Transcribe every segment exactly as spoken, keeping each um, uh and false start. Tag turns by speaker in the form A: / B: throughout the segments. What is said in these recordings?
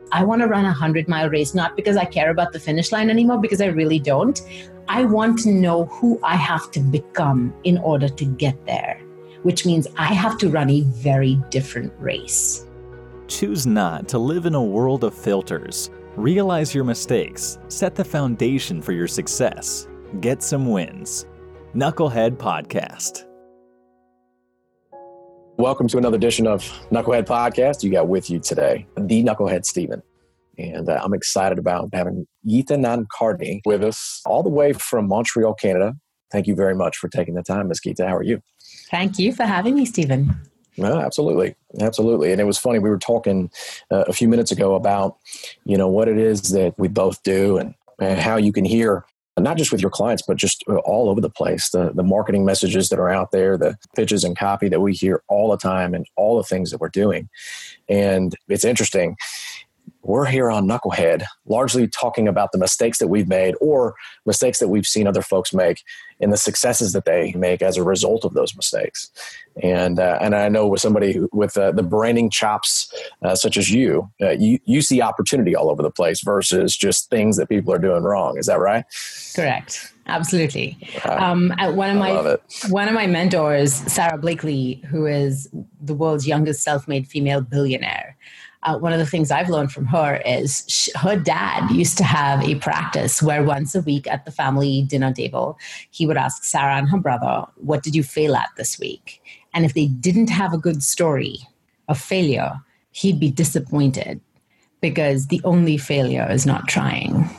A: I want to run a hundred mile race, not because I care about the finish line anymore, because I really don't. I want to know who I have to become in order to get there, which means I have to run a very different race.
B: Choose not to live in a world of filters. Realize your mistakes. Set the foundation for your success. Get some wins. Knucklehead Podcast.
C: Welcome to another edition of Knucklehead Podcast. You got with you today, the Knucklehead Steven. And uh, I'm excited about having Geeta Nadkarni with us all the way from Montreal, Canada. Thank you very much for taking the time, Miz Geeta. How are you?
A: Thank you for having me, Steven.
C: No, absolutely. Absolutely. And it was funny. We were talking uh, a few minutes ago about, you know, what it is that we both do and, and how you can hear, not just with your clients, but just all over the place, the, the marketing messages that are out there, the pitches and copy that we hear all the time and all the things that we're doing. And it's interesting. We're here on Knucklehead, largely talking about the mistakes that we've made or mistakes that we've seen other folks make and the successes that they make as a result of those mistakes. And uh, and I know with somebody who, with uh, the branding chops uh, such as you, uh, you, you see opportunity all over the place versus just things that people are doing wrong. Is that right?
A: Correct. Absolutely.
C: Uh,
A: um, one of
C: I love
A: my
C: it.
A: one of my mentors, Sarah Blakely, who is the world's youngest self-made female billionaire. Uh, one of the things I've learned from her is she, her dad used to have a practice where once a week at the family dinner table, he would ask Sarah and her brother, what did you fail at this week? And if they didn't have a good story of failure, he'd be disappointed because the only failure is not trying.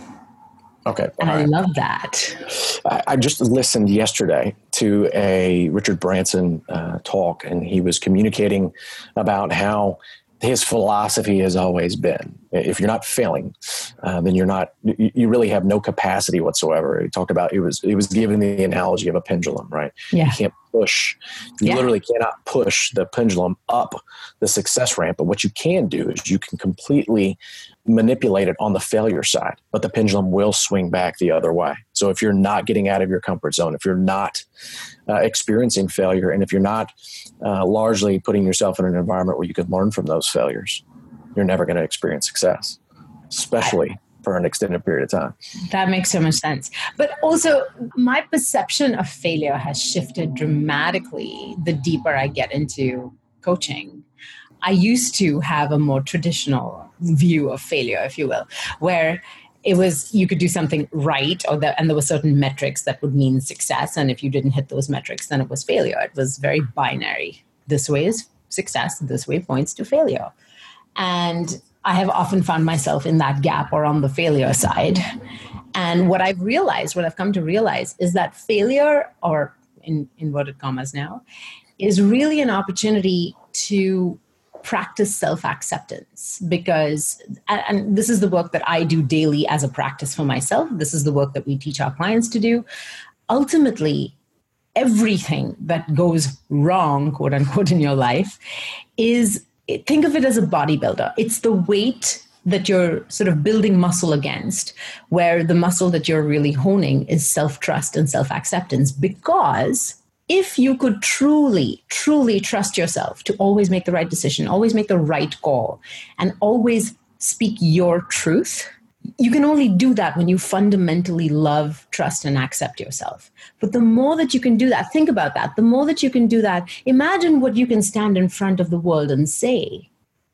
C: Okay.
A: And I
C: right.
A: love that.
C: I, I just listened yesterday to a Richard Branson uh, talk, and he was communicating about how his philosophy has always been, if you're not failing, uh, then you're not, you, you really have no capacity whatsoever. He talked about, it was, it was given the analogy of a pendulum, right?
A: Yeah.
C: You can't push, you
A: Yeah.
C: literally cannot push the pendulum up the success ramp. But what you can do is you can completely manipulate it on the failure side, but the pendulum will swing back the other way. So if you're not getting out of your comfort zone, if you're not uh, experiencing failure, and if you're not uh, largely putting yourself in an environment where you can learn from those failures, you're never going to experience success, especially for an extended period of time.
A: That makes so much sense. But also, my perception of failure has shifted dramatically the deeper I get into coaching. I used to have a more traditional view of failure, if you will, where it was you could do something right, or that, and there were certain metrics that would mean success. And if you didn't hit those metrics, then it was failure. It was very binary. This way is success. This way points to failure. And I have often found myself in that gap or on the failure side. And what I've realized, what I've come to realize is that failure, or in inverted commas now, is really an opportunity to practice self-acceptance, because, and this is the work that I do daily as a practice for myself. This is the work that we teach our clients to do. Ultimately, everything that goes wrong, quote unquote, in your life is, think of it as a bodybuilder. It's the weight that you're sort of building muscle against, where the muscle that you're really honing is self-trust and self-acceptance. Because if you could truly, truly trust yourself to always make the right decision, always make the right call, and always speak your truth, you can only do that when you fundamentally love, trust, and accept yourself. But the more that you can do that, think about that, the more that you can do that, imagine what you can stand in front of the world and say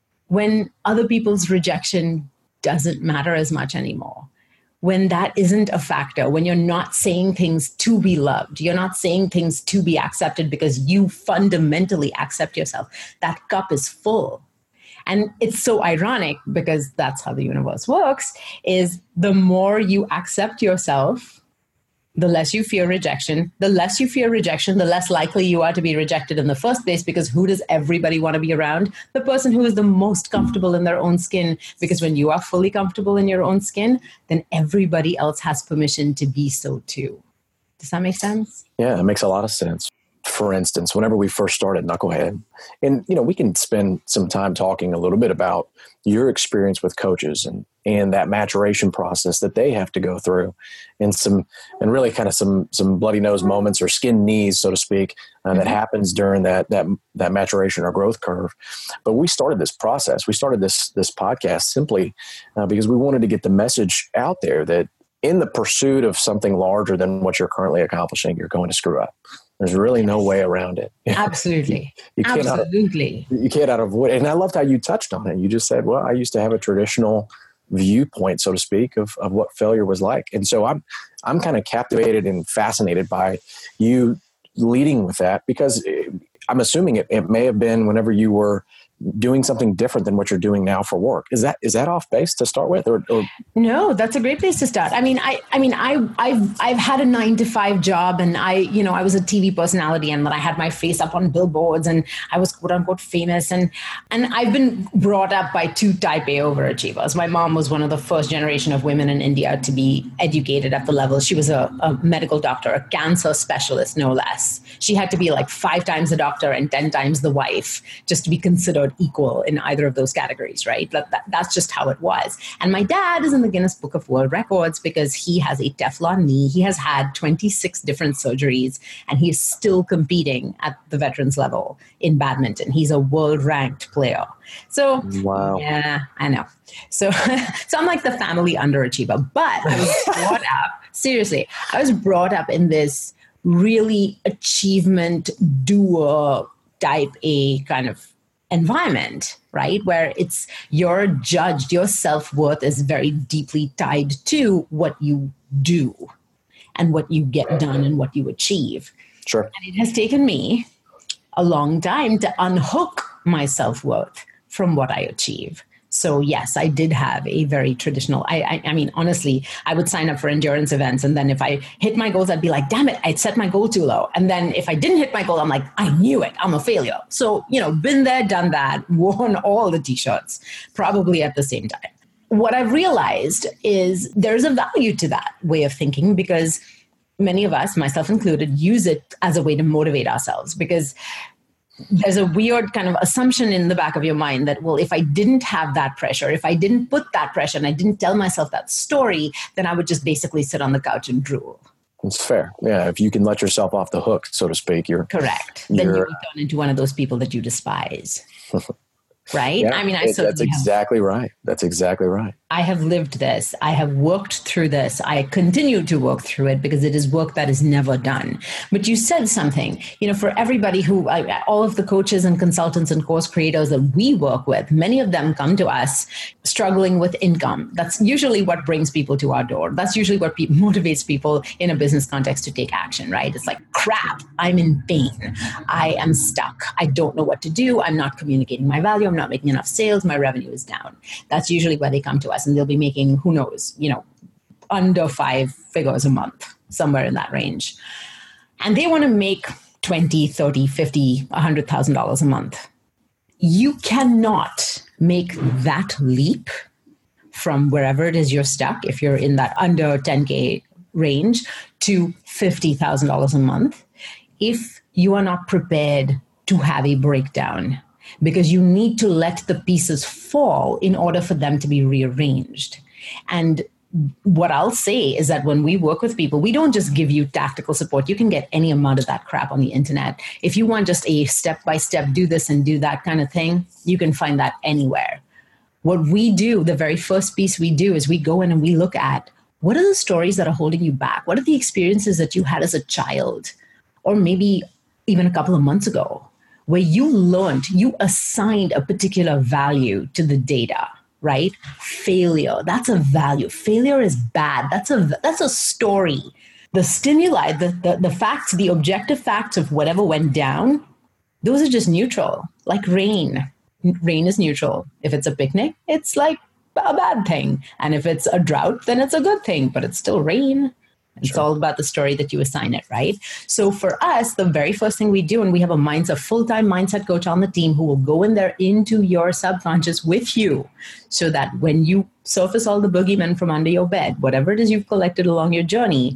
A: when other people's rejection doesn't matter as much anymore. When that isn't a factor, when you're not saying things to be loved, you're not saying things to be accepted because you fundamentally accept yourself. That cup is full. And it's so ironic, because that's how the universe works, is the more you accept yourself, the less you fear rejection. The less you fear rejection, the less likely you are to be rejected in the first place, because who does everybody want to be around? The person who is the most comfortable in their own skin. Because when you are fully comfortable in your own skin, then everybody else has permission to be so too. Does that make sense?
C: Yeah, it makes a lot of sense. for instance, whenever we first started Knucklehead, and, you know, we can spend some time talking a little bit about your experience with coaches and, and that maturation process that they have to go through, and some, and really kind of some, some bloody nose moments or skin knees, so to speak, uh, that happens during that, that, that maturation or growth curve. But we started this process. We started this, this podcast simply uh, because we wanted to get the message out there that in the pursuit of something larger than what you're currently accomplishing, you're going to screw up. There's really no way around it.
A: Absolutely.
C: you, you cannot,
A: Absolutely.
C: You can't avoid it. And I loved how you touched on it. You just said, well, I used to have a traditional viewpoint, so to speak, of, of what failure was like. And so I'm, I'm kind of captivated and fascinated by you leading with that, because I'm assuming it, it may have been whenever you were doing something different than what you're doing now for work. Is that, is that off base to start with? Or, or?
A: No, that's a great place to start. I mean, I, I mean, I, I've, I've had a nine to five job, and I, you know, I was a T V personality, and then I had my face up on billboards, and I was quote unquote famous. And, and I've been brought up by two type A overachievers. My mom was one of the first generation of women in India to be educated at the level. She was a, a medical doctor, a cancer specialist, no less. She had to be like five times the doctor and ten times the wife just to be considered equal in either of those categories, right? That, that, that's just how it was. And my dad is in the Guinness Book of World Records because he has a Teflon knee. He has had twenty-six different surgeries, and he is still competing at the veterans level in badminton. He's a world-ranked player. So,
C: wow.
A: Yeah, I know. So, so I'm like the family underachiever, but I was brought up, seriously, I was brought up in this really achievement doer type A kind of environment, right? Where it's you're judged, your self-worth is very deeply tied to what you do and what you get done and what you achieve.
C: Sure.
A: And it has taken me a long time to unhook my self-worth from what I achieve. So yes, I did have a very traditional, I, I I mean, honestly, I would sign up for endurance events. And then if I hit my goals, I'd be like, damn it, I'd set my goal too low. And then if I didn't hit my goal, I'm like, I knew it, I'm a failure. So, you know, been there, done that, worn all the t-shirts, probably at the same time. What I've realized is there's a value to that way of thinking, because many of us, myself included, use it as a way to motivate ourselves, because there's a weird kind of assumption in the back of your mind that, well, if I didn't have that pressure, if I didn't put that pressure and I didn't tell myself that story, then I would just basically sit on the couch and drool.
C: It's fair. Yeah. If you can let yourself off the hook, so to speak, you're
A: correct.
C: You're,
A: then you would turn into one of those people that you despise. Right?
C: Yeah,
A: I mean, I
C: it,
A: certainly
C: that's exactly
A: have,
C: right. That's exactly right.
A: I have lived this. I have worked through this. I continue to work through it because it is work that is never done. But you said something, you know, for everybody who, I, all of the coaches and consultants and course creators that we work with, many of them come to us struggling with income. That's usually what brings people to our door. That's usually what pe- motivates people in a business context to take action, right? It's like, crap, I'm in pain. I am stuck. I don't know what to do. I'm not communicating my value. I'm not making enough sales. My revenue is down. That's usually where they come to us, and they'll be making, who knows, you know, under five figures a month, somewhere in that range. And they want to make twenty, thirty, fifty, one hundred thousand dollars a month. You cannot make that leap from wherever it is you're stuck, if you're in that under ten K range, to fifty thousand dollars a month, if you are not prepared to have a breakdown, because you need to let the pieces fall in order for them to be rearranged. And what I'll say is that when we work with people, we don't just give you tactical support. You can get any amount of that crap on the internet. If you want just a step-by-step, do this and do that kind of thing, you can find that anywhere. What we do, the very first piece we do is we go in and we look at, what are the stories that are holding you back? What are the experiences that you had as a child, or maybe even a couple of months ago, where you learned, you assigned a particular value to the data, right? Failure, that's a value. Failure is bad. That's a that's a story. The stimuli, the, the, the facts, the objective facts of whatever went down, those are just neutral, like rain. Rain is neutral. If it's a picnic, it's like a bad thing. And if it's a drought, then it's a good thing, but it's still rain. It's sure. all about the story that you assign it, right? So for us, the very first thing we do, and we have a mindset, full-time mindset coach on the team who will go in there into your subconscious with you, so that when you surface all the boogeymen from under your bed, whatever it is you've collected along your journey,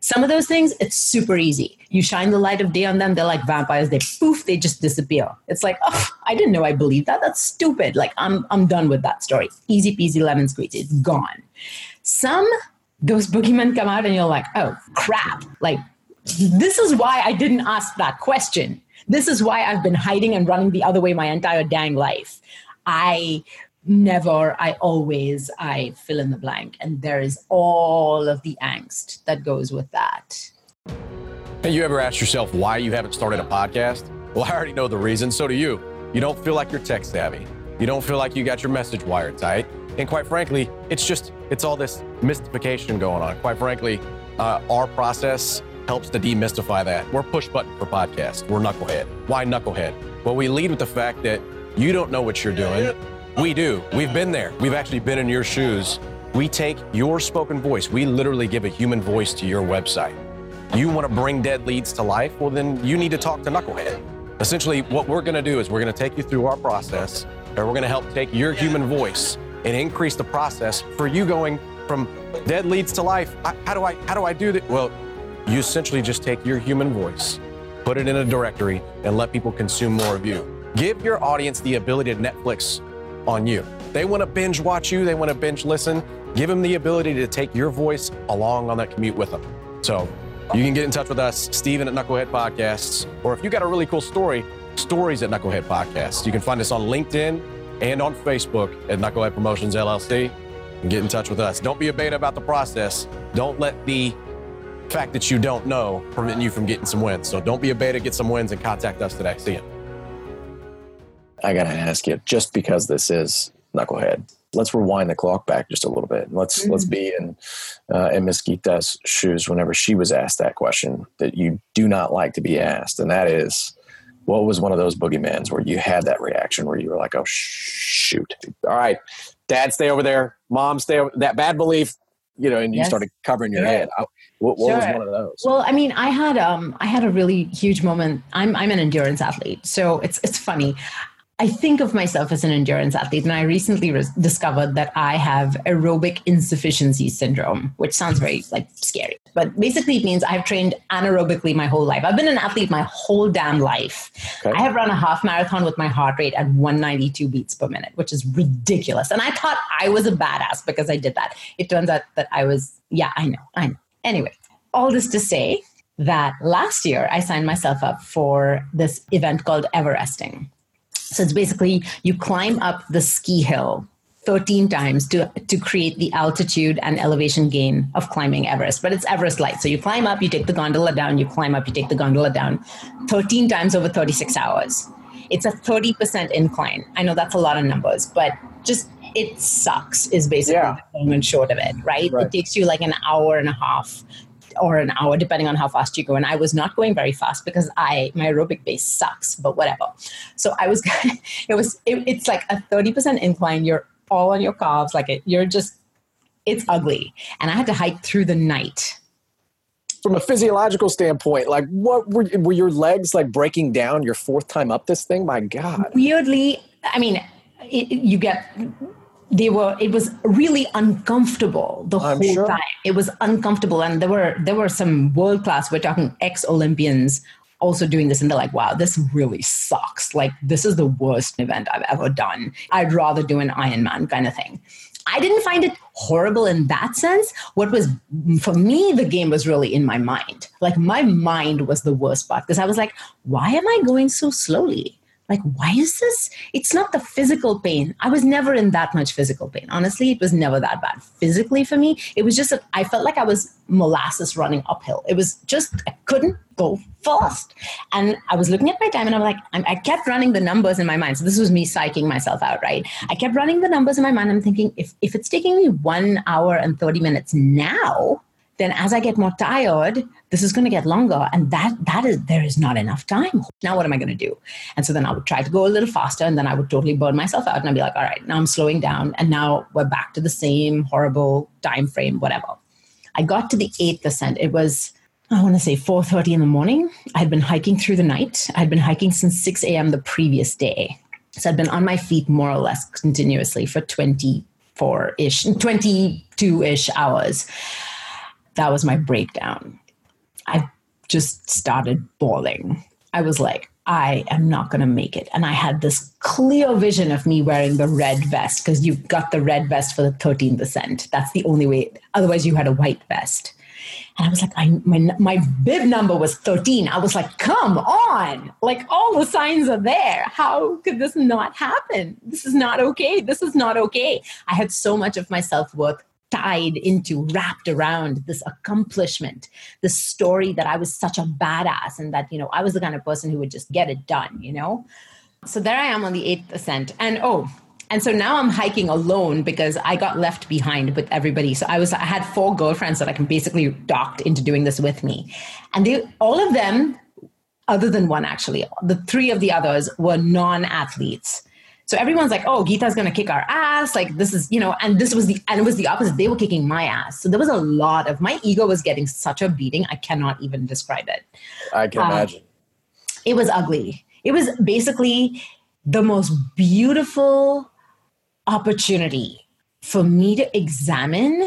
A: Some of those things, it's super easy. You shine the light of day on them, they're like vampires. They poof, they just disappear. It's like, oh, I didn't know I believed that. That's stupid. Like, I'm I'm done with that story. Easy peasy lemon squeezy. It's gone. Some, those boogeymen come out and you're like, oh, crap. Like, this is why I didn't ask that question. This is why I've been hiding and running the other way my entire dang life. I never, I always, I fill in the blank. And there is all of the angst that goes with that.
D: Have you ever asked yourself why you haven't started a podcast? Well, I already know the reason. So do you. You don't feel like you're tech savvy. You don't feel like you got your message wired tight. And quite frankly, it's just, it's all this mystification going on. Quite frankly, uh, our process helps to demystify that. We're push button for podcasts. We're Knucklehead. Why Knucklehead? Well, we lead with the fact that you don't know what you're doing. We do. We've been there. We've actually been in your shoes. We take your spoken voice. We literally give a human voice to your website. You want to bring dead leads to life? Well, then you need to talk to Knucklehead. Essentially, what we're going to do is we're going to take you through our process, and we're going to help take your human voice and increase the process for you going from dead leads to life. I, how do I, how do I do that? Well, you essentially just take your human voice, put it in a directory, and let people consume more of you. Give your audience the ability to Netflix on you. They want to binge watch you. They want to binge listen. Give them the ability to take your voice along on that commute with them. So you can get in touch with us, Steven at Knucklehead Podcasts, or if you got a really cool story, stories at Knucklehead Podcasts. You can find us on LinkedIn and on Facebook at Knucklehead Promotions L L C, and get in touch with us. Don't be a beta about the process. Don't let the fact that you don't know prevent you from getting some wins. So don't be a beta, get some wins, and contact us today. See you.
C: I got to ask you, just because this is Knucklehead, let's rewind the clock back just a little bit. Let's mm-hmm. let's be in uh, in Miss Geeta's shoes whenever she was asked that question that you do not like to be asked, and that is, what was one of those boogeymans where you had that reaction where you were like, oh, shoot. All right, Dad, stay over there. Mom, stay over that bad belief, you know, and you yes. started covering your sure. head. What, what sure. was one of those?
A: Well, I mean, I had um, I had a really huge moment. I'm I'm an endurance athlete, so it's it's funny. I think of myself as an endurance athlete, and I recently re- discovered that I have aerobic insufficiency syndrome, which sounds very like scary, but basically it means I've trained anaerobically my whole life. I've been an athlete my whole damn life. Okay. I have run a half marathon with my heart rate at one ninety-two beats per minute, which is ridiculous. And I thought I was a badass because I did that. It turns out that I was, yeah, I know, I know. Anyway, all this to say that last year I signed myself up for this event called Everesting. So it's basically you climb up the ski hill thirteen times to, to create the altitude and elevation gain of climbing Everest. But it's Everest light. So you climb up, you take the gondola down, you climb up, you take the gondola down thirteen times over thirty-six hours. It's a thirty percent incline. I know that's a lot of numbers, but just it sucks is basically yeah. the long and short of it, right? right? It takes you like an hour and a half or an hour, depending on how fast you go. And I was not going very fast because I, my aerobic base sucks, but whatever. So I was, it was, it, it's like a thirty percent incline. You're all on your calves. Like it, you're just, it's ugly. And I had to hike through the night.
C: From a physiological standpoint, like what were, were your legs like breaking down your fourth time up this thing? My God.
A: Weirdly, I mean, it, you get, They were. It was really uncomfortable the I'm whole sure. time. It was uncomfortable, and there were there were some world class. We're talking ex-Olympians also doing this, and they're like, "Wow, this really sucks. Like, this is the worst event I've ever done. I'd rather do an Ironman kind of thing." I didn't find it horrible in that sense. What was for me, the game was really in my mind. Like my mind was the worst part because I was like, "Why am I going so slowly?" Like, why is this? It's not the physical pain. I was never in that much physical pain. Honestly, it was never that bad. Physically for me, it was just that I felt like I was molasses running uphill. It was just, I couldn't go fast. And I was looking at my time and I'm like, I'm, I kept running the numbers in my mind. So this was me psyching myself out, right? I kept running the numbers in my mind. I'm thinking, if, if it's taking me one hour and thirty minutes now, then as I get more tired, this is going to get longer. And that that is, there is not enough time. Now what am I going to do? And so then I would try to go a little faster and then I would totally burn myself out. And I'd be like, all right, now I'm slowing down. And now we're back to the same horrible time frame, whatever. I got to the eighth ascent. It was, I want to say four thirty in the morning. I'd been hiking through the night. I'd been hiking since six a.m. the previous day. So I'd been on my feet more or less continuously for twenty-four-ish, twenty-two-ish hours. That was my breakdown. I just started bawling. I was like, I am not going to make it. And I had this clear vision of me wearing the red vest, because you got the red vest for the thirteenth ascent. That's the only way. Otherwise, you had a white vest. And I was like, I, my, my bib number was thirteen. I was like, come on. Like, all the signs are there. How could this not happen? This is not okay. This is not okay. I had so much of my self-worth tied into, wrapped around this accomplishment, this story that I was such a badass and that, you know, I was the kind of person who would just get it done, you know? So there I am on the eighth ascent. And oh, and so now I'm hiking alone because I got left behind with everybody. So I was, I had four girlfriends that I can basically docked into doing this with me. And they, all of them, other than one actually, the three of the others were non-athletes. So everyone's like, oh, Geeta's going to kick our ass. Like, this is, you know, and this was the, and it was the opposite. They were kicking my ass. So there was a lot of, my ego was getting such a beating. I cannot even describe it.
C: I can um, imagine.
A: It was ugly. It was basically the most beautiful opportunity for me to examine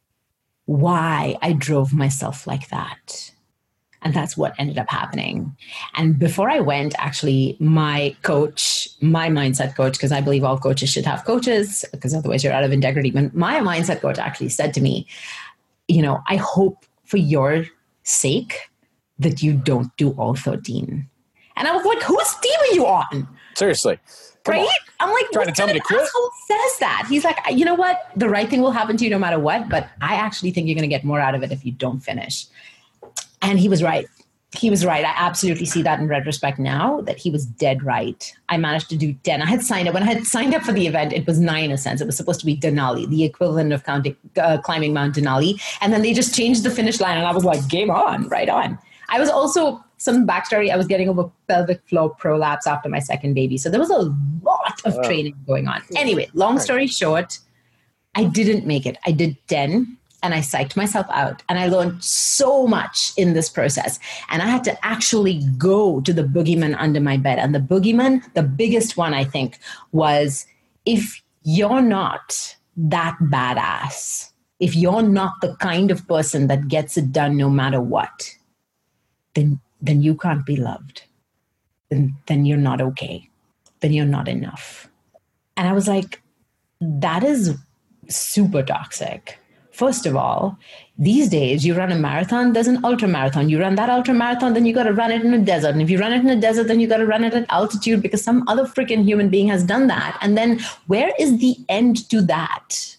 A: why I drove myself like that. And that's what ended up happening. And before I went, actually, my coach, my mindset coach, because I believe all coaches should have coaches, because otherwise you're out of integrity. But my mindset coach actually said to me, you know, I hope for your sake that you don't do all thirteen. And I was like, whose team are you on?
C: Seriously. Come
A: right?
C: on.
A: I'm like,
C: trying to tell me to quit?
A: Who says that? He's like, you know what? The right thing will happen to you no matter what. But I actually think you're going to get more out of it if you don't finish. And he was right. He was right. I absolutely see that in retrospect now, that he was dead right. I managed to do ten. I had signed up. When I had signed up for the event, it was nine ascents. It was supposed to be Denali, the equivalent of counting, uh, climbing Mount Denali. And then they just changed the finish line. And I was like, game on, right on. I was also, some backstory, I was getting over pelvic floor prolapse after my second baby. So there was a lot of training going on. Anyway, long story short, I didn't make it. I did ten. And I psyched myself out. And I learned so much in this process. And I had to actually go to the boogeyman under my bed. And the boogeyman, the biggest one, I think, was if you're not that badass, if you're not the kind of person that gets it done no matter what, then then you can't be loved. Then, then you're not okay. Then you're not enough. And I was like, that is super toxic. First of all, these days you run a marathon, there's an ultra marathon. You run that ultra marathon, then you got to run it in a desert. And if you run it in a desert, then you got to run it at altitude because some other freaking human being has done that. And then where is the end to that?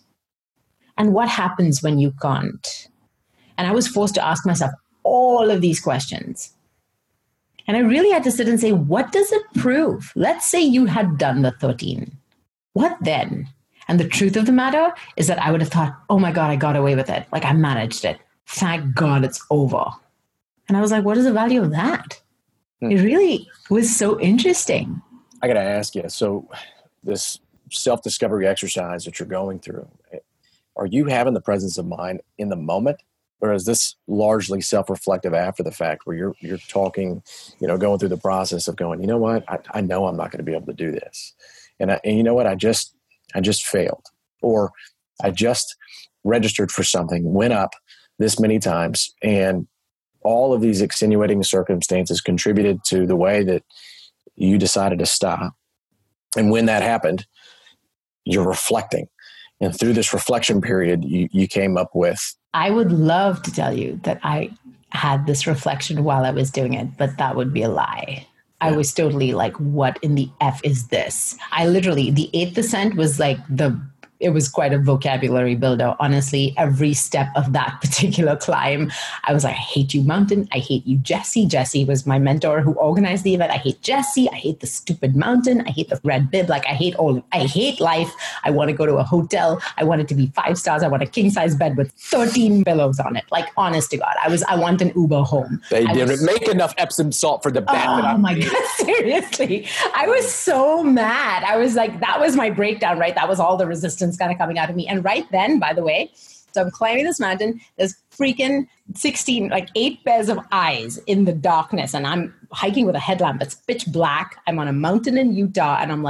A: And what happens when you can't? And I was forced to ask myself all of these questions. And I really had to sit and say, what does it prove? Let's say you had done the thirteen. What then? And the truth of the matter is that I would have thought, oh my God, I got away with it. Like I managed it. Thank God it's over. And I was like, what is the value of that? Hmm. It really was so interesting.
C: I got to ask you, so this self-discovery exercise that you're going through, are you having the presence of mind in the moment? Or is this largely self-reflective after the fact where you're you're talking, you know, going through the process of going, you know what, I, I know I'm not going to be able to do this. And, I, and you know what, I just, I just failed, or I just registered for something, went up this many times, and all of these extenuating circumstances contributed to the way that you decided to stop. And when that happened, you're reflecting. And through this reflection period, you, you came up with.
A: I would love to tell you that I had this reflection while I was doing it, but that would be a lie. I was totally like, what in the F is this? I literally, the eighth ascent was like the, it was quite a vocabulary builder. Honestly, every step of that particular climb, I was like, I hate you, mountain. I hate you, Jesse. Jesse was my mentor who organized the event. I hate Jesse. I hate the stupid mountain. I hate the red bib. Like I hate all, I hate life. I want to go to a hotel. I want it to be five stars. I want a king size bed with thirteen pillows on it. Like honest to God, I was, I want an Uber home.
C: They
A: I
C: didn't
A: was,
C: make enough Epsom salt for the bath.
A: Oh my God, seriously. I was so mad. I was like, that was my breakdown, right? That was all the resistance kind of coming out of me. And right then, by the way, so I'm climbing this mountain, there's freaking sixteen, like eight pairs of eyes in the darkness. And I'm hiking with a headlamp that's pitch black. I'm on a mountain in Utah. And I'm like,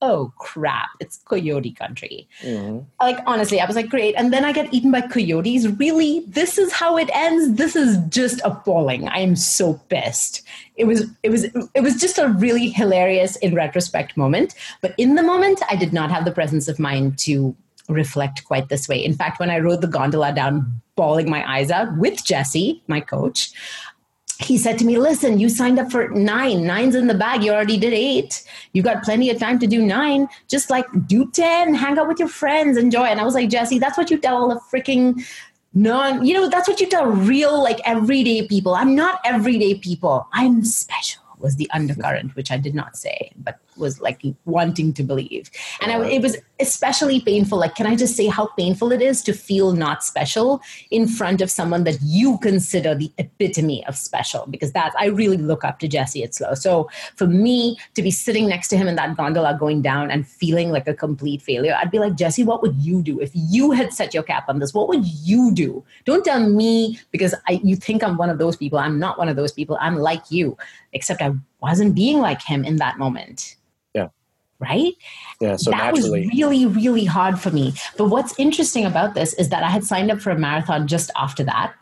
A: oh crap, it's coyote country.
C: Mm-hmm.
A: Like, honestly, I was like, great. And then I get eaten by coyotes. Really? This is how it ends? This is just appalling. I am so pissed. It was, it was, it was just a really hilarious in retrospect moment. But in the moment, I did not have the presence of mind to reflect quite this way. In fact, when I rode the gondola down, bawling my eyes out with Jesse, my coach, he said to me, listen, you signed up for nine. Nine's in the bag. You already did eight. You got plenty of time to do nine. Just like do ten, hang out with your friends, enjoy. And I was like, Jesse, that's what you tell all the freaking non, you know, that's what you tell real, like everyday people. I'm not everyday people. I'm special, was the undercurrent, which I did not say, but was like wanting to believe. And I, it was especially painful. Like, can I just say how painful it is to feel not special in front of someone that you consider the epitome of special? Because that's, I really look up to Jesse at Slow. So for me to be sitting next to him in that gondola going down and feeling like a complete failure, I'd be like, Jesse, what would you do? If you had set your cap on this, what would you do? Don't tell me because I, you think I'm one of those people. I'm not one of those people. I'm like you, except I wasn't being like him in that moment. Right?
C: Yeah. So
A: that
C: naturally,
A: was really, really hard for me. But what's interesting about this is that I had signed up for a marathon just after that.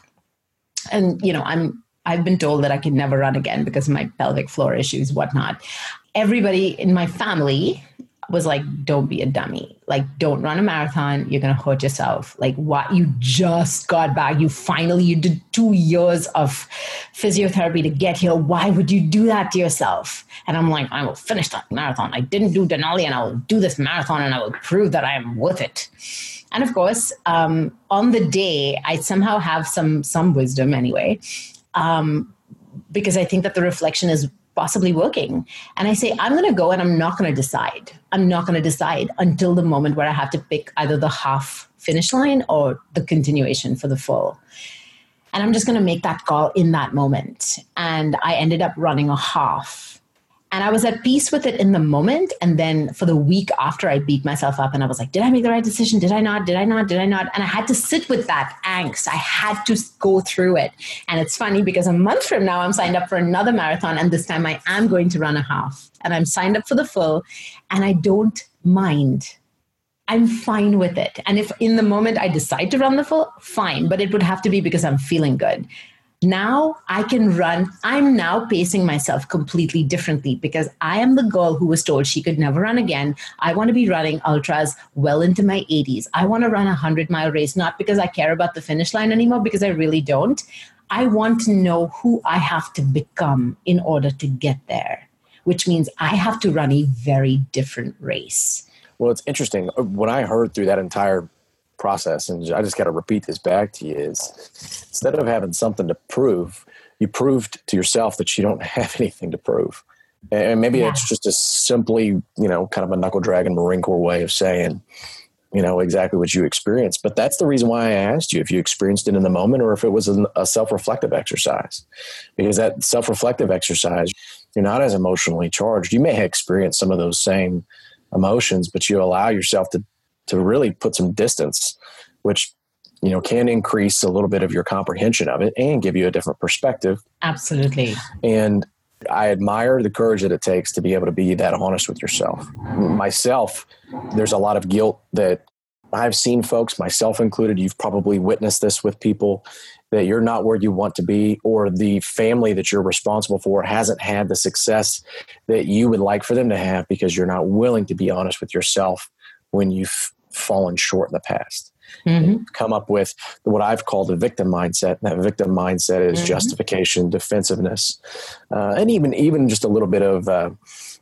A: And, you know, I'm, I've been told that I can never run again because of my pelvic floor issues, whatnot. Everybody in my family was like, don't be a dummy. Like, don't run a marathon. You're going to hurt yourself. Like, what? You just got back. You finally, you did two years of physiotherapy to get here. Why would you do that to yourself? And I'm like, I will finish that marathon. I didn't do Denali and I will do this marathon and I will prove that I am worth it. And of course, um, on the day, I somehow have some, some wisdom anyway, um, because I think that the reflection is possibly working. And I say, I'm going to go and I'm not going to decide. I'm not going to decide until the moment where I have to pick either the half finish line or the continuation for the full. And I'm just going to make that call in that moment. And I ended up running a half. And I was at peace with it in the moment. And then for the week after, I beat myself up and I was like, did I make the right decision? Did I not? Did I not? Did I not? And I had to sit with that angst. I had to go through it. And it's funny because a month from now, I'm signed up for another marathon. And this time I am going to run a half. And I'm signed up for the full. And I don't mind. I'm fine with it. And if in the moment I decide to run the full, fine. But it would have to be because I'm feeling good. Now I can run. I'm now pacing myself completely differently because I am the girl who was told she could never run again. I want to be running ultras well into my eighties. I want to run a hundred mile race, not because I care about the finish line anymore, because I really don't. I want to know who I have to become in order to get there, which means I have to run a very different race.
C: Well, it's interesting. What I heard through that entire process, and I just got to repeat this back to you, is instead of having something to prove, you proved to yourself that you don't have anything to prove. And maybe yeah. it's just a simply, you know, kind of a knuckle dragging Marine Corps way of saying, you know, exactly what you experienced. But that's the reason why I asked you if you experienced it in the moment or if it was a self-reflective exercise. Because that self-reflective exercise, you're not as emotionally charged. You may have experienced some of those same emotions, but you allow yourself to to really put some distance, which, you know, can increase a little bit of your comprehension of it and give you a different perspective.
A: Absolutely.
C: And I admire the courage that it takes to be able to be that honest with yourself. Myself, there's a lot of guilt that I've seen folks, myself included, you've probably witnessed this with people, that you're not where you want to be, or the family that you're responsible for hasn't had the success that you would like for them to have because you're not willing to be honest with yourself when you've fallen short in the past. Mm-hmm. Come up with what I've called a victim mindset. That victim mindset is mm-hmm. justification, defensiveness, uh, and even even just a little bit of, uh,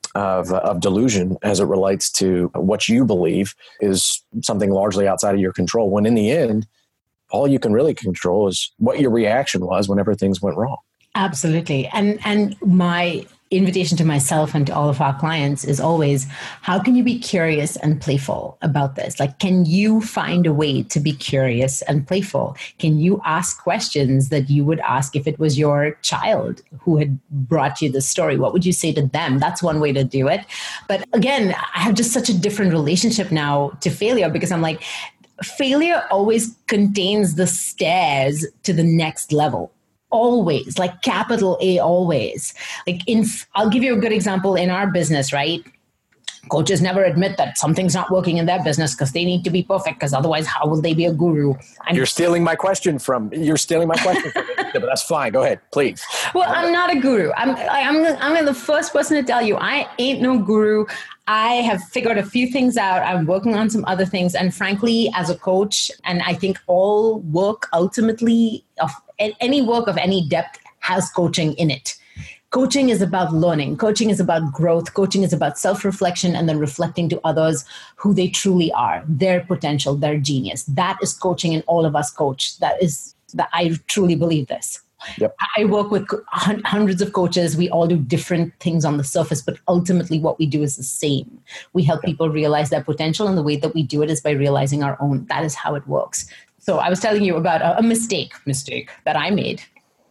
C: of of delusion as it relates to what you believe is something largely outside of your control. When in the end, all you can really control is what your reaction was whenever things went wrong.
A: Absolutely, and and my invitation to myself and to all of our clients is always, how can you be curious and playful about this? Like, can you find a way to be curious and playful? Can you ask questions that you would ask if it was your child who had brought you the story? What would you say to them? That's one way to do it. But again, I have just such a different relationship now to failure because I'm like, failure always contains the stairs to the next level. Always, like capital A, always. Like in, I'll give you a good example in our business, right? Coaches never admit that something's not working in their business because they need to be perfect, because otherwise how will they be a guru?
C: And you're stealing my question from, you're stealing my question from me, but that's fine. Go ahead, please.
A: Well, I'm not a guru. I'm, I'm, I'm the first person to tell you, I ain't no guru. I have figured a few things out. I'm working on some other things. And frankly, as a coach, and I think all work ultimately, of any work of any depth has coaching in it. Coaching is about learning. Coaching is about growth. Coaching is about self-reflection and then reflecting to others who they truly are, their potential, their genius. That is coaching, and all of us coach. That is, that I truly believe this.
C: Yep.
A: I work with hundreds of coaches. We all do different things on the surface, but ultimately what we do is the same. We help people realize their potential, and the way that we do it is by realizing our own. That is how it works. So I was telling you about a, a mistake, mistake that I made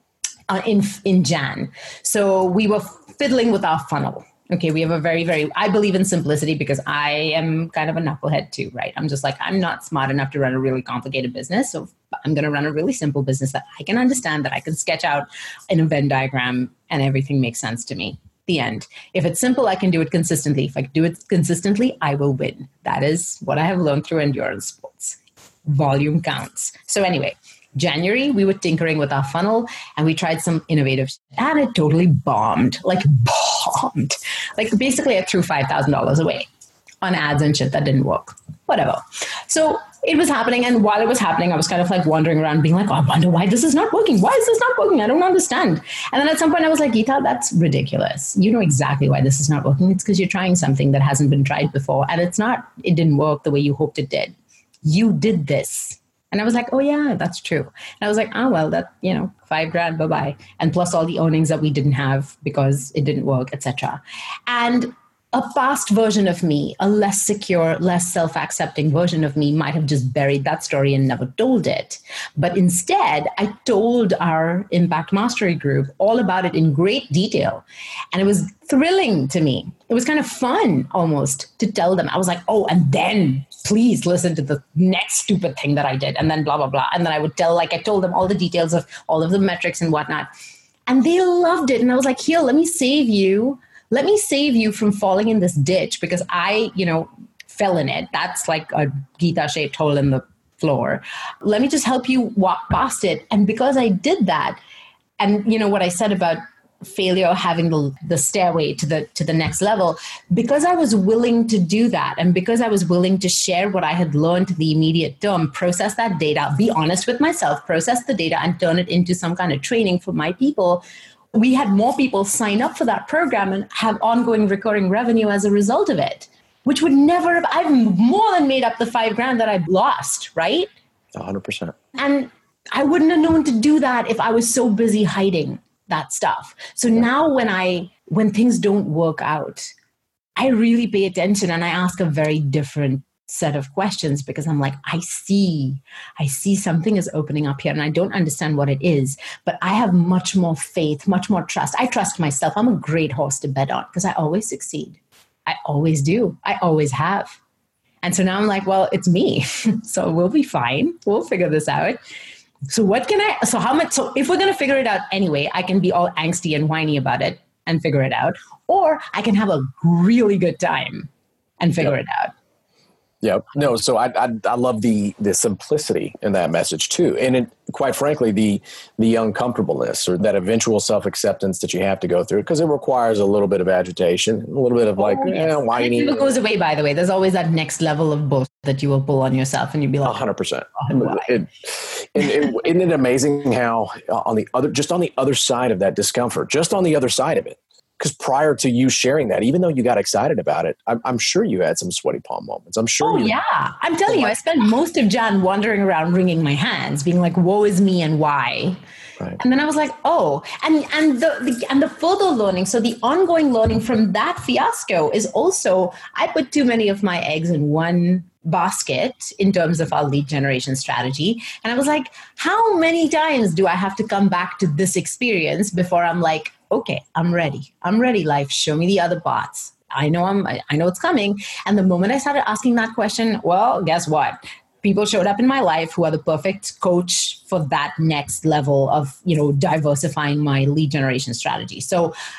A: uh, in in Jan. So we were fiddling with our funnel. Okay, we have a very, very, I believe in simplicity because I am kind of a knucklehead too, right? I'm just like, I'm not smart enough to run a really complicated business. So I'm going to run a really simple business that I can understand, that I can sketch out in a Venn diagram, and everything makes sense to me. The end. If it's simple, I can do it consistently. If I do it consistently, I will win. That is what I have learned through endurance sports. Volume counts. So anyway, January, we were tinkering with our funnel and we tried some innovative, and it totally bombed, like bombed. Like basically I threw five thousand dollars away on ads and shit that didn't work, whatever. So it was happening. And while it was happening, I was kind of like wandering around being like, oh, I wonder why this is not working. Why is this not working? I don't understand. And then at some point I was like, Geeta, that's ridiculous. You know exactly why this is not working. It's because you're trying something that hasn't been tried before. And it's not, it didn't work the way you hoped it did. You did this. And I was like, oh yeah, that's true. And I was like, oh, well, that, you know, five grand, bye-bye. And plus all the earnings that we didn't have because it didn't work, et cetera. And a past version of me, a less secure, less self-accepting version of me might have just buried that story and never told it. But instead, I told our Impact Mastery group all about it in great detail. And it was thrilling to me. It was kind of fun almost to tell them. I was like, oh, and then please listen to the next stupid thing that I did. And then blah, blah, blah. And then I would tell, like I told them all the details of all of the metrics and whatnot. And they loved it. And I was like, here, let me save you. Let me save you from falling in this ditch, because I, you know, fell in it. That's like a Geeta-shaped hole in the floor. Let me just help you walk past it. And because I did that, and you know what I said about failure having the, the stairway to the to the next level, because I was willing to do that, and because I was willing to share what I had learned the immediate term, process that data, be honest with myself, process the data, and turn it into some kind of training for my people, we had more people sign up for that program and have ongoing recurring revenue as a result of it, which would never have, I've more than made up the five grand that I lost, right?
C: one hundred percent.
A: And I wouldn't have known to do that if I was so busy hiding that stuff. So now when I, when things don't work out, I really pay attention and I ask a very different set of questions, because I'm like, I see, I see something is opening up here and I don't understand what it is, but I have much more faith, much more trust. I trust myself. I'm a great horse to bet on because I always succeed. I always do. I always have. And so now I'm like, well, it's me. So we'll be fine. We'll figure this out. So what can I, so how much, so if we're going to figure it out anyway, I can be all angsty and whiny about it and figure it out, or I can have a really good time and figure
C: Yep.
A: it out.
C: Yeah, no. So I, I I love the the simplicity in that message too, and it, quite frankly, the the uncomfortableness or that eventual self acceptance that you have to go through, because it requires a little bit of agitation, a little bit of like,
A: Oh, yes.
C: eh, why
A: And
C: you
A: it
C: need
A: never goes away, by the way. There's always that next level of bullshit that you will pull on yourself and you'll be
C: a
A: like,
C: hundred percent.
A: Oh, why?
C: It, and it, isn't it amazing how on the other, just on the other side of that discomfort, just on the other side of it. Because prior to you sharing that, even though you got excited about it, I'm, I'm sure you had some sweaty palm moments. I'm sure.
A: Oh,
C: you,
A: yeah. I'm telling you, I spent most of Jan wandering around wringing my hands, being like, woe is me and why?
C: Right.
A: And then I was like, oh, and, and, the, the, and the further learning, so the ongoing learning from that fiasco is also, I put too many of my eggs in one basket in terms of our lead generation strategy. And I was like, how many times do I have to come back to this experience before I'm like, okay, I'm ready. I'm ready, life. Show me the other parts. I know I'm, I know it's coming. And the moment I started asking that question, well, guess what? People showed up in my life who are the perfect coach for that next level of, you know, diversifying my lead generation strategy. So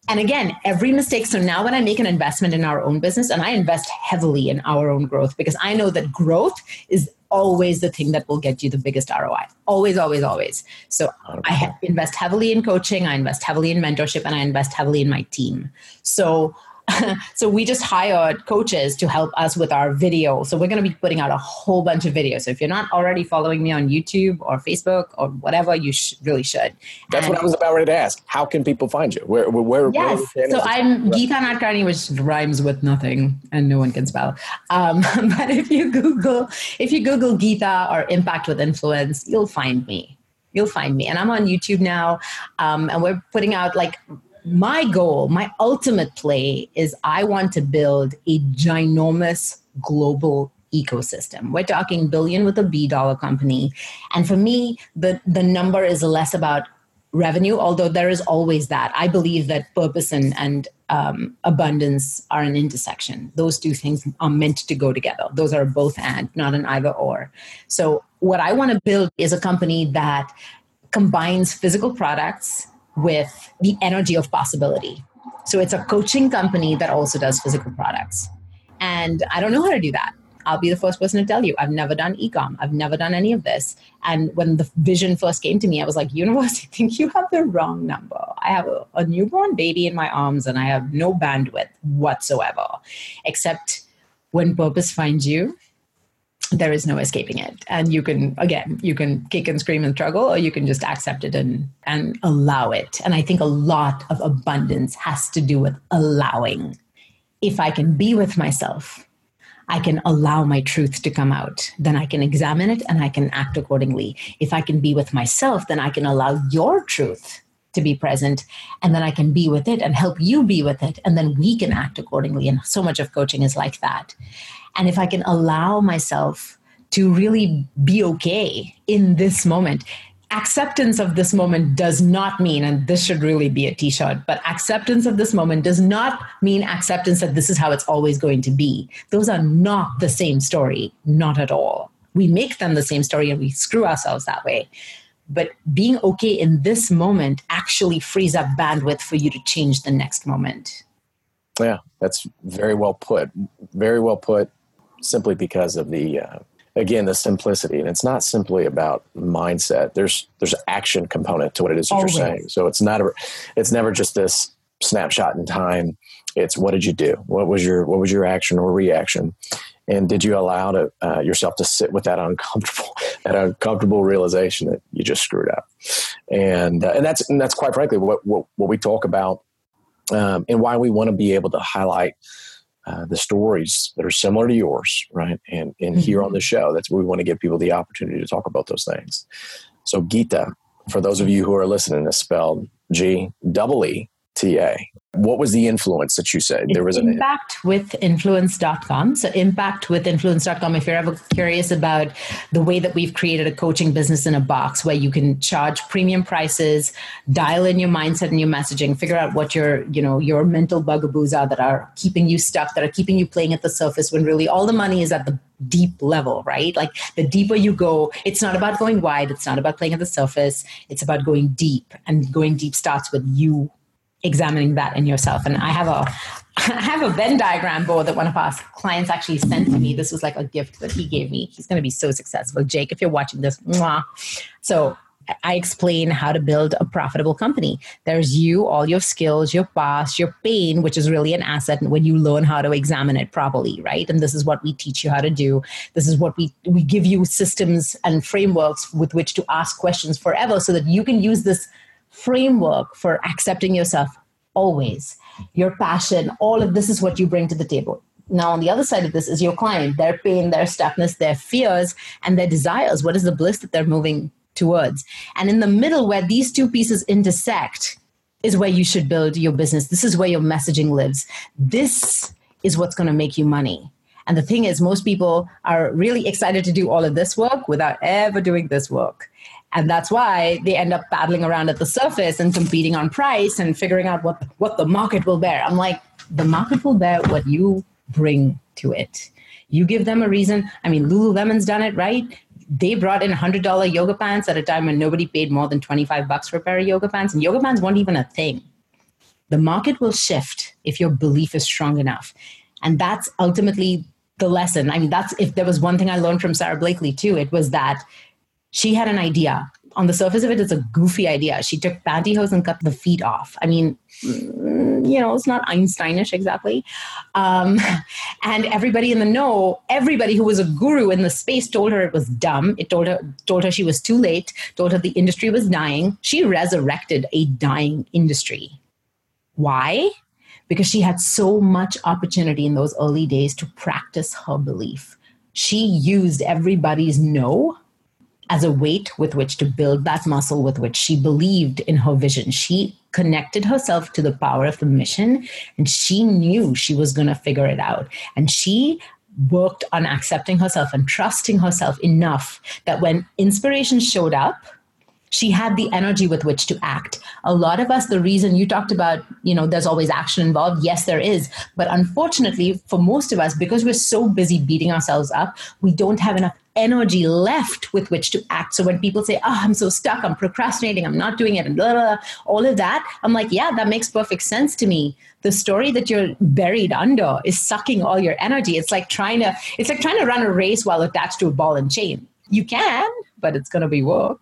A: And again, every mistake. So now when I make an investment in our own business, and I invest heavily in our own growth, because I know that growth is always the thing that will get you the biggest R O I. Always, always, always. So I ha- invest heavily in coaching, I invest heavily in mentorship, and I invest heavily in my team. So So we just hired coaches to help us with our video. So we're going to be putting out a whole bunch of videos. So if you're not already following me on YouTube or Facebook or whatever, you sh- really should.
C: That's
A: and
C: what I was about ready to ask. How can people find you? Where? Where?
A: Yes.
C: Where
A: so I'm Geeta Nadkarni, which rhymes with nothing, and no one can spell. Um, but if you Google, if you Google Geeta or Impact with Influence, you'll find me. You'll find me, and I'm on YouTube now, um, and we're putting out like. My goal, my ultimate play is I want to build a ginormous global ecosystem. We're talking billion with a B dollar company. And for me, the, the number is less about revenue, although there is always that. I believe that purpose and, and um, abundance are an intersection. Those two things are meant to go together. Those are both and, not an either or. So what I want to build is a company that combines physical products with the energy of possibility. So it's a coaching company that also does physical products. And I don't know how to do that. I'll be the first person to tell you, I've never done e-com. I've never done any of this. And when the vision first came to me, I was like, universe, I think you have the wrong number. I have a, a newborn baby in my arms and I have no bandwidth whatsoever, except when purpose finds you, there is no escaping it. And you can, again, you can kick and scream and struggle, or you can just accept it and, and allow it. And I think a lot of abundance has to do with allowing. If I can be with myself, I can allow my truth to come out. Then I can examine it and I can act accordingly. If I can be with myself, then I can allow your truth to be present, and then I can be with it and help you be with it. And then we can act accordingly. And so much of coaching is like that. And if I can allow myself to really be okay in this moment, acceptance of this moment does not mean, and this should really be a t-shirt, but acceptance of this moment does not mean acceptance that this is how it's always going to be. Those are not the same story, not at all. We make them the same story and we screw ourselves that way. But being okay in this moment actually frees up bandwidth for you to change the next moment.
C: Yeah, that's very well put. Very well put, simply because of the, uh, again, the simplicity. And it's not simply about mindset. There's there's action component to what it is that Always. You're saying. So it's not a, it's never just this snapshot in time. It's what did you do? What was your what was your action or reaction? And did you allow to, uh, yourself to sit with that uncomfortable that uncomfortable realization that you just screwed up? And uh, and that's and that's quite frankly what what, what we talk about, um, and why we want to be able to highlight uh, the stories that are similar to yours, right? And and mm-hmm. here on the show, that's where we want to give people the opportunity to talk about those things. So Geeta, for those of you who are listening, is spelled G E E T A. What was the influence that you said? There was an
A: impact with influence dot com. So impact with influence dot com. If you're ever curious about the way that we've created a coaching business in a box where you can charge premium prices, dial in your mindset and your messaging, figure out what your, you know, your mental bugaboos are that are keeping you stuck, that are keeping you playing at the surface when really all the money is at the deep level, right? Like the deeper you go, it's not about going wide. It's not about playing at the surface. It's about going deep, and going deep starts with you examining that in yourself. And I have a I have a Venn diagram board that one of our clients actually sent to me. This was like a gift that he gave me. He's going to be so successful. Jake, if you're watching this, mwah. So I explain how to build a profitable company. There's you, all your skills, your past, your pain, which is really an asset when you learn how to examine it properly, right? And this is what we teach you how to do. This is what we, we give you systems and frameworks with which to ask questions forever so that you can use this framework for accepting yourself always. Your passion, all of this is what you bring to the table. Now, on the other side of this is your client, their pain, their stuckness, their fears, and their desires. What is the bliss that they're moving towards? And in the middle, where these two pieces intersect, is where you should build your business. This is where your messaging lives. This is what's going to make you money. And the thing is, most people are really excited to do all of this work without ever doing this work. And that's why they end up paddling around at the surface and competing on price and figuring out what, what the market will bear. I'm like, the market will bear what you bring to it. You give them a reason. I mean, Lululemon's done it, right? They brought in one hundred dollars yoga pants at a time when nobody paid more than twenty-five bucks for a pair of yoga pants. And yoga pants weren't even a thing. The market will shift if your belief is strong enough. And that's ultimately the lesson. I mean, that's, if there was one thing I learned from Sara Blakely too, it was that she had an idea. On the surface of it, it's a goofy idea. She took pantyhose and cut the feet off. I mean, you know, it's not Einsteinish exactly. Um, and everybody in the know, everybody who was a guru in the space told her it was dumb. It told her, told her she was too late, told her the industry was dying. She resurrected a dying industry. Why? Because she had so much opportunity in those early days to practice her belief. She used everybody's no as a weight with which to build that muscle with which she believed in her vision. She connected herself to the power of the mission, and she knew she was going to figure it out. And she worked on accepting herself and trusting herself enough that when inspiration showed up, she had the energy with which to act. A lot of us, the reason you talked about, you know, there's always action involved. Yes, there is. But unfortunately, for most of us, because we're so busy beating ourselves up, we don't have enough energy left with which to act. So when people say, oh, I'm so stuck, I'm procrastinating, I'm not doing it, and blah, blah, blah, all of that, I'm like, yeah, that makes perfect sense to me. The story that you're buried under is sucking all your energy. It's like trying to, it's like trying to run a race while attached to a ball and chain. You can, but it's going to be work.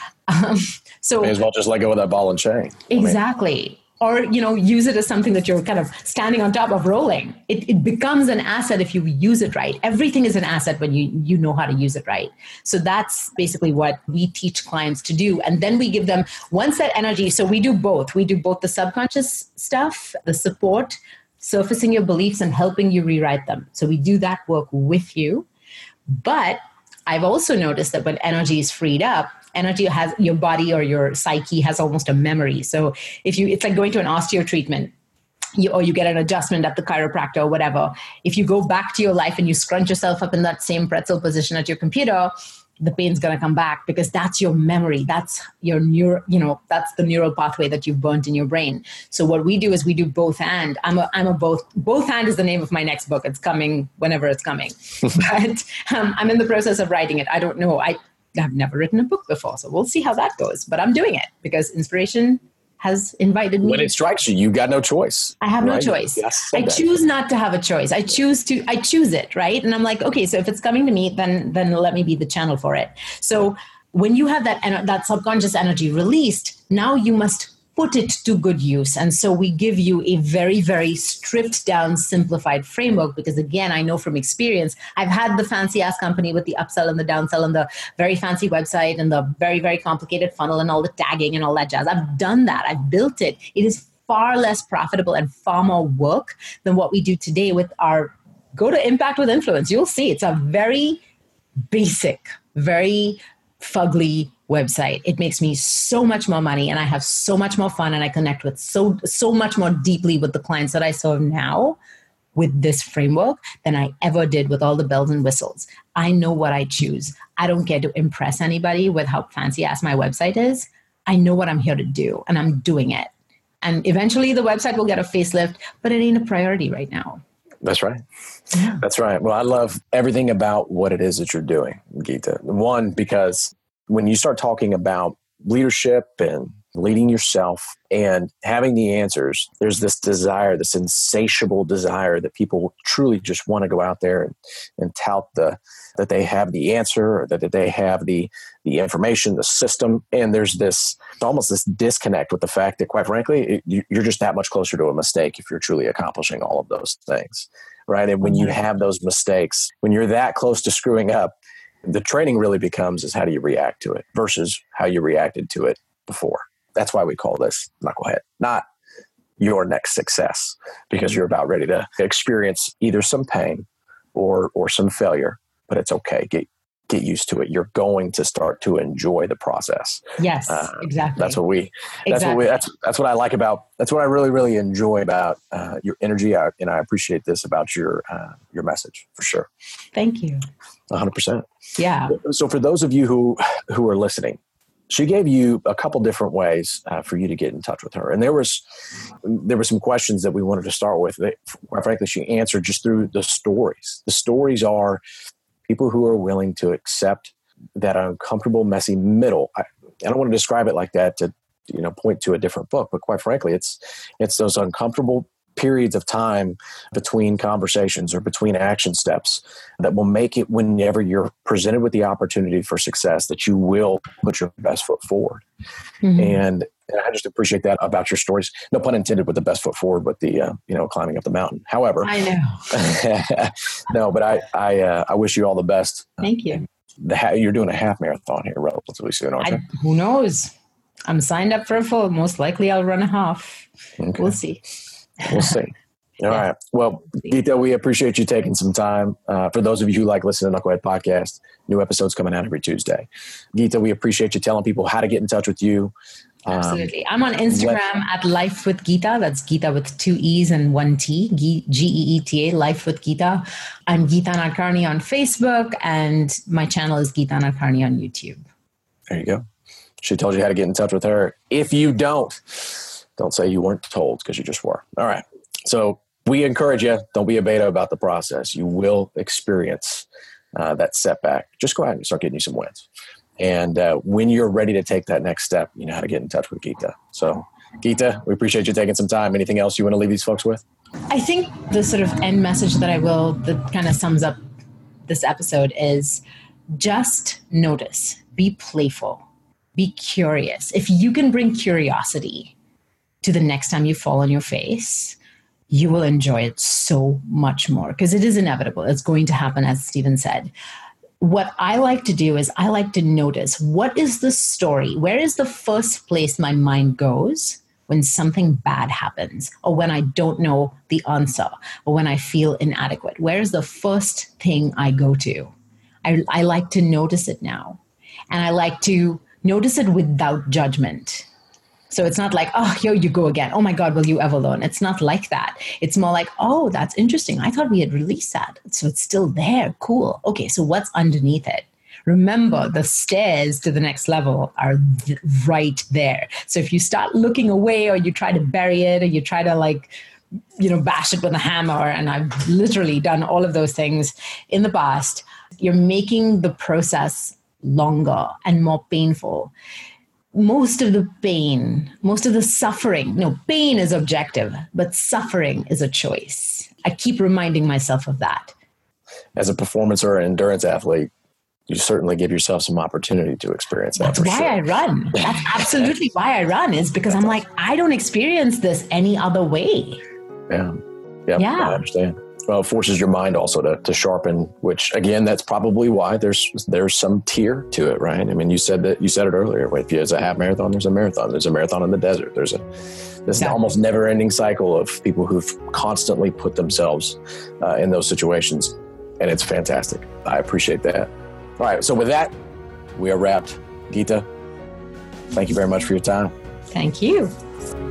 A: Um, so
C: may as well just let go of that ball and chain.
A: Exactly. I mean, or, you know, use it as something that you're kind of standing on top of rolling. It, it becomes an asset if you use it right. Everything is an asset when you, you know how to use it right. So that's basically what we teach clients to do. And then we give them, once that energy, so we do both. We do both the subconscious stuff, the support, surfacing your beliefs and helping you rewrite them. So we do that work with you. But I've also noticed that when energy is freed up, energy has, your body or your psyche has almost a memory. So if you, it's like going to an osteo treatment, you, or you get an adjustment at the chiropractor or whatever. If you go back to your life and you scrunch yourself up in that same pretzel position at your computer, the pain's going to come back because that's your memory. That's your neuro, you know, that's the neural pathway that you've burnt in your brain. So what we do is we do both and. I'm a, I'm a both, both and is the name of my next book. It's coming whenever it's coming. But um, I'm in the process of writing it. I don't know. I, I've never written a book before, so we'll see how that goes. But I'm doing it because inspiration has invited me.
C: When it strikes you, you've got no choice.
A: I have
C: right?
A: no choice.
C: Yes,
A: I choose not to have a choice. I choose to, I choose it, right? And I'm like, okay, so if it's coming to me, then then let me be the channel for it. So when you have that, that subconscious energy released, now you must put it to good use. And so we give you a very, very stripped down, simplified framework, because again, I know from experience, I've had the fancy ass company with the upsell and the downsell and the very fancy website and the very, very complicated funnel and all the tagging and all that jazz. I've done that. I've built it. It is far less profitable and far more work than what we do today with our Go to Impact with Influence. You'll see it's a very basic, very fugly website. It makes me so much more money and I have so much more fun and I connect with so, so much more deeply with the clients that I serve now with this framework than I ever did with all the bells and whistles. I know what I choose. I don't get to impress anybody with how fancy ass my website is. I know what I'm here to do and I'm doing it. And eventually the website will get a facelift, but it ain't a priority right now.
C: That's right. Yeah. That's right. Well, I love everything about what it is that you're doing, Geeta. One, because when you start talking about leadership and leading yourself and having the answers, there's this desire, this insatiable desire that people truly just want to go out there and, and tout the that they have the answer, or that, that they have the the information, the system. And there's this almost this disconnect with the fact that, quite frankly, it, you're just that much closer to a mistake if you're truly accomplishing all of those things, right? And when you have those mistakes, when you're that close to screwing up, the training really becomes is how do you react to it versus how you reacted to it before. That's why we call this Knucklehead, not your next success, because you're about ready to experience either some pain or or some failure, but it's okay. Get get used to it. You're going to start to enjoy the process.
A: Yes,
C: uh,
A: exactly.
C: That's what we. That's
A: exactly.
C: what we. That's that's what I like about. That's what I really really enjoy about uh, your energy, I, and I appreciate this about your uh, your message for sure.
A: Thank you.
C: one hundred percent.
A: Yeah.
C: So for those of you who who are listening, she gave you a couple different ways uh, for you to get in touch with her. And there was there were some questions that we wanted to start with that, quite frankly, she answered just through the stories. The stories are people who are willing to accept that uncomfortable, messy middle. I, I don't want to describe it like that to you know, point to a different book. But quite frankly, it's it's those uncomfortable periods of time between conversations or between action steps that will make it, whenever you're presented with the opportunity for success, that you will put your best foot forward. Mm-hmm. And, and I just appreciate that about your stories. No pun intended with the best foot forward, but the, uh, you know, climbing up the mountain. However,
A: I know.
C: no, but I, I, uh, I wish you all the best.
A: Thank you.
C: The ha- you're doing a half marathon here relatively soon, aren't you?
A: I, who knows? I'm signed up for a full. Most likely I'll run a half. Okay. We'll see.
C: We'll see. All yeah. right. Well, Geeta, we appreciate you taking some time. Uh, for those of you who like listening to Knucklehead Podcast, new episodes coming out every Tuesday. Geeta, we appreciate you telling people how to get in touch with you.
A: Um, Absolutely. I'm on Instagram let, at Life with Geeta. That's Geeta with two E's and one T. G E E T A, Life with Geeta. I'm Geeta Nadkarni on Facebook, and my channel is Geeta Nadkarni on YouTube.
C: There you go. She told you how to get in touch with her. If you don't, don't say you weren't told, because you just were. All right. So we encourage you, don't be a beta about the process. You will experience uh, that setback. Just go ahead and start getting you some wins. And uh, when you're ready to take that next step, you know how to get in touch with Geeta. So Geeta, we appreciate you taking some time. Anything else you want to leave these folks with?
A: I think the sort of end message that I will, that kind of sums up this episode, is just notice, be playful, be curious. If you can bring curiosity to the next time you fall on your face, you will enjoy it so much more, because it is inevitable. It's going to happen, as Stephen said. What I like to do is I like to notice, what is the story? Where is the first place my mind goes when something bad happens, or when I don't know the answer, or when I feel inadequate? Where is the first thing I go to? I, I like to notice it now. And I like to notice it without judgment. So it's not like, oh, here you go again. Oh my God, will you ever learn? It's not like that. It's more like, oh, that's interesting. I thought we had released that. So it's still there. Cool. Okay, so what's underneath it? Remember, the stairs to the next level are th- right there. So if you start looking away, or you try to bury it, or you try to like, you know, bash it with a hammer, and I've literally done all of those things in the past, you're making the process longer and more painful. Most of the pain, most of the suffering, no, pain is objective, but suffering is a choice. I keep reminding myself of that.
C: As a performance or an endurance athlete, you certainly give yourself some opportunity to experience that.
A: That's why sure. I run. That's absolutely why I run, is because I'm like, I don't experience this any other way.
C: Yeah. Yeah. yeah. I understand. Well, it forces your mind also to, to sharpen, which again, that's probably why there's there's some tier to it, right? I mean, you said that you said it earlier. If there's a half marathon, there's a marathon. There's a marathon in the desert. There's a this exactly. almost never-ending cycle of people who've constantly put themselves uh, in those situations, and it's fantastic. I appreciate that. All right, so with that, we are wrapped. Geeta, thank you very much for your time.
A: Thank you.